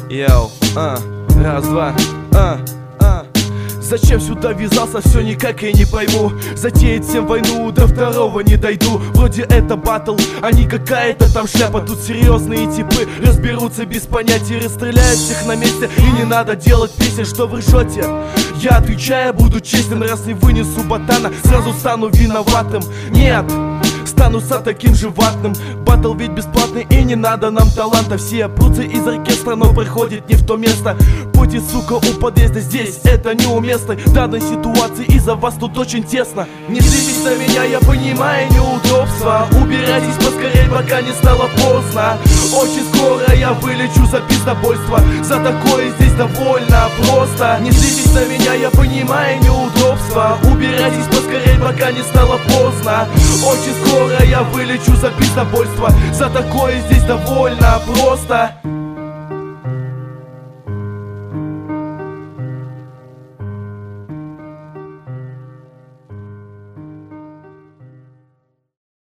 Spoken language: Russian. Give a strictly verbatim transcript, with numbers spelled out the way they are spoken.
Йоу, а, раз, два, а, а. Зачем сюда ввязался, все никак я не пойму. Затеять всем войну, до второго не дойду. Вроде это батл, а не какая-то там шляпа. Тут серьезные типы разберутся без понятия. Расстреляют всех на месте, и не надо делать песен, что вы ржете. Я отвечаю, буду честен, раз не вынесу ботана, сразу стану виноватым. Нет, стану сам таким же ватным. Батл ведь бесплатный, и не надо нам таланта. Все прутся из оркестра, но приходит не в то место. Пути, сука, у подъезда, здесь это неуместно. В данной ситуации из-за вас тут очень тесно. Не злитесь на меня, я понимаю неудобства. Убирайтесь поскорей, пока не стало поздно. Очень скоро я вылечу за пиздобойство. За такое здесь довольно просто. Не злитесь на меня, я понимаю неудобства. Убирайтесь поскорей, пока не стало поздно. Очень скоро я вылечу за пиздобойство. За такое здесь довольно просто.